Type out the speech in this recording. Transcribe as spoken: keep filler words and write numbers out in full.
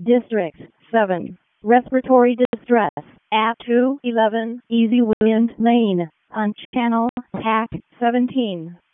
District seven. Respiratory distress. At two eleven Easy Wind Lane. On channel T A C seventeen.